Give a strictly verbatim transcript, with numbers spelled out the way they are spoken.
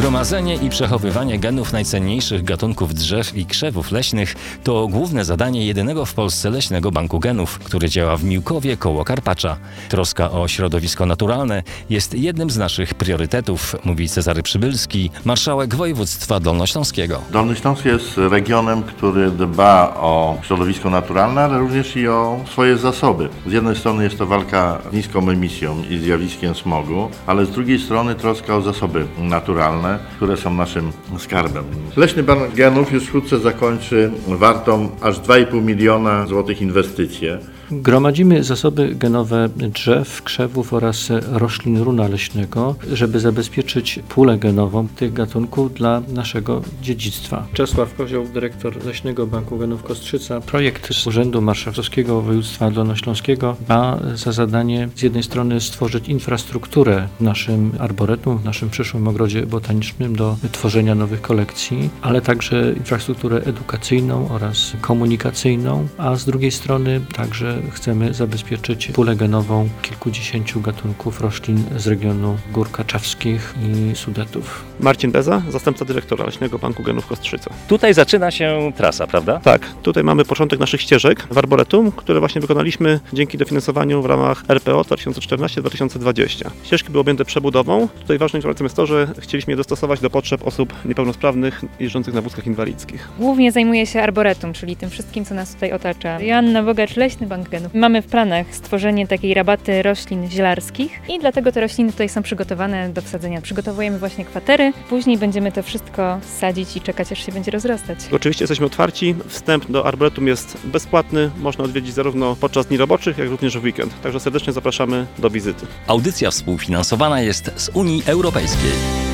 Gromadzenie i przechowywanie genów najcenniejszych gatunków drzew i krzewów leśnych to główne zadanie jedynego w Polsce Leśnego Banku Genów, który działa w Miłkowie koło Karpacza. Troska o środowisko naturalne jest jednym z naszych priorytetów, mówi Cezary Przybylski, marszałek województwa dolnośląskiego. Dolny Śląsk jest regionem, który dba o środowisko naturalne, ale również i o swoje zasoby. Z jednej strony jest to walka z niską emisją i zjawiskiem smogu, ale z drugiej strony troska o zasoby naturalne, które są naszym skarbem. Leśny Bank Genów już wkrótce zakończy wartą aż dwa i pół miliona złotych inwestycję. Gromadzimy zasoby genowe drzew, krzewów oraz roślin runa leśnego, żeby zabezpieczyć pulę genową tych gatunków dla naszego dziedzictwa. Czesław Kozioł, dyrektor Leśnego Banku Genów Kostrzyca. Projekt Urzędu Marszałkowskiego Województwa Dolnośląskiego ma za zadanie z jednej strony stworzyć infrastrukturę w naszym arboretum, w naszym przyszłym ogrodzie botanicznym do tworzenia nowych kolekcji, ale także infrastrukturę edukacyjną oraz komunikacyjną, a z drugiej strony także chcemy zabezpieczyć pulę genową kilkudziesięciu gatunków roślin z regionu Gór Kaczawskich i Sudetów. Marcin Beza, zastępca dyrektora Leśnego Banku Genów Kostrzyca. Tutaj zaczyna się trasa, prawda? Tak, tutaj mamy początek naszych ścieżek w arboretum, które właśnie wykonaliśmy dzięki dofinansowaniu w ramach R P O dwa tysiące czternaście do dwa tysiące dwudziestego. Ścieżki były objęte przebudową. Tutaj ważną informacją jest to, że chcieliśmy je dostosować do potrzeb osób niepełnosprawnych jeżdżących na wózkach inwalidzkich. Głównie zajmuję się arboretum, czyli tym wszystkim, co nas tutaj otacza. Joanna Bogacz, Leśny Bank Genów. Mamy w planach stworzenie takiej rabaty roślin zielarskich i dlatego te rośliny tutaj są przygotowane do wsadzenia. Przygotowujemy właśnie kwatery, później będziemy to wszystko sadzić i czekać, aż się będzie rozrastać. Oczywiście jesteśmy otwarci, wstęp do arboretum jest bezpłatny, można odwiedzić zarówno podczas dni roboczych, jak również w weekend. Także serdecznie zapraszamy do wizyty. Audycja współfinansowana jest z Unii Europejskiej.